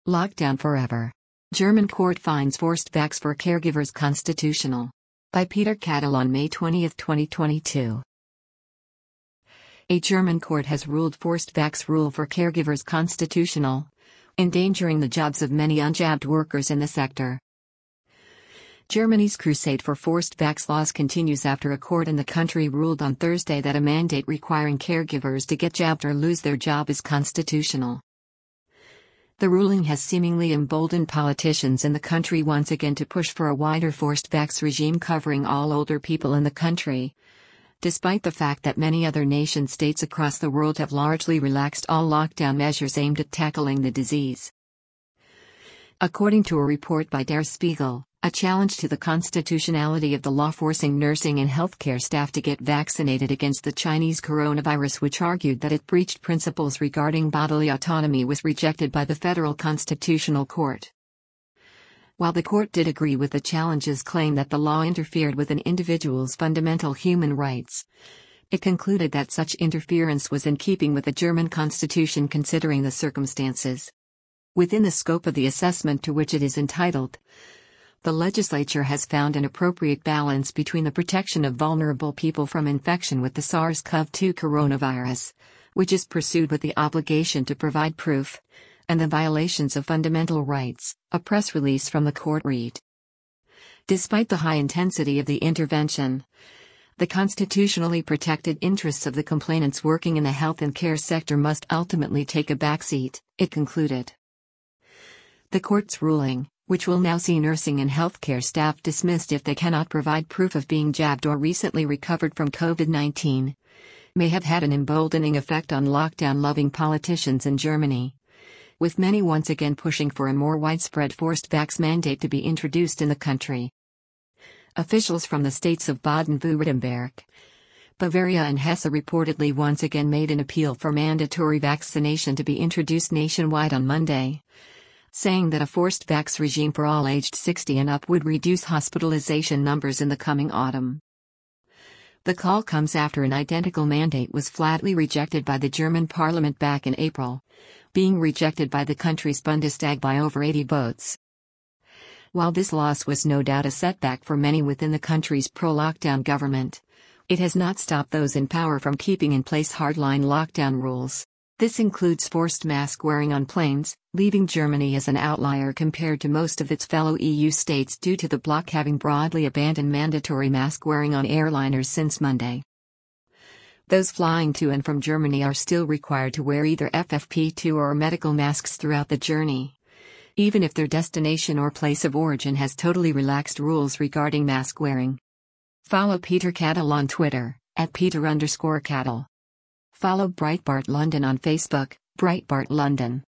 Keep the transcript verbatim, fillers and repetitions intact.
Lockdown forever. German court finds forced vax for caregivers constitutional. By Peter Cattle on May twentieth, twenty twenty-two. A German court has ruled forced vax rule for caregivers constitutional, endangering the jobs of many unjabbed workers in the sector. Germany's crusade for forced vax laws continues after a court in the country ruled on Thursday that a mandate requiring caregivers to get jabbed or lose their job is constitutional. The ruling has seemingly emboldened politicians in the country once again to push for a wider forced vax regime covering all older people in the country, despite the fact that many other nation-states across the world have largely relaxed all lockdown measures aimed at tackling the disease. According to a report by Der Spiegel, a challenge to the constitutionality of the law forcing nursing and healthcare staff to get vaccinated against the Chinese coronavirus, which argued that it breached principles regarding bodily autonomy, was rejected by the Federal Constitutional Court. While the court did agree with the challenge's claim that the law interfered with an individual's fundamental human rights, it concluded that such interference was in keeping with the German constitution considering the circumstances. Within the scope of the assessment to which it is entitled, the legislature has found an appropriate balance between the protection of vulnerable people from infection with the SARS CoV two coronavirus, which is pursued with the obligation to provide proof, and the violations of fundamental rights, a press release from the court read. Despite the high intensity of the intervention, the constitutionally protected interests of the complainants working in the health and care sector must ultimately take a backseat, it concluded. The court's ruling, which will now see nursing and healthcare staff dismissed if they cannot provide proof of being jabbed or recently recovered from COVID nineteen, may have had an emboldening effect on lockdown-loving politicians in Germany, with many once again pushing for a more widespread forced vax mandate to be introduced in the country. Officials from the states of Baden-Württemberg, Bavaria and Hesse reportedly once again made an appeal for mandatory vaccination to be introduced nationwide on Monday, saying that a forced vax regime for all aged sixty and up would reduce hospitalization numbers in the coming autumn. The call comes after an identical mandate was flatly rejected by the German parliament back in April, being rejected by the country's Bundestag by over eighty votes. While this loss was no doubt a setback for many within the country's pro-lockdown government, it has not stopped those in power from keeping in place hardline lockdown rules. This includes forced mask wearing on planes, leaving Germany as an outlier compared to most of its fellow E U states due to the bloc having broadly abandoned mandatory mask wearing on airliners since Monday. Those flying to and from Germany are still required to wear either F F P two or medical masks throughout the journey, even if their destination or place of origin has totally relaxed rules regarding mask wearing. Follow Peter Cattle on Twitter, at Peter underscore Cattle. Follow Breitbart London on Facebook, Breitbart London.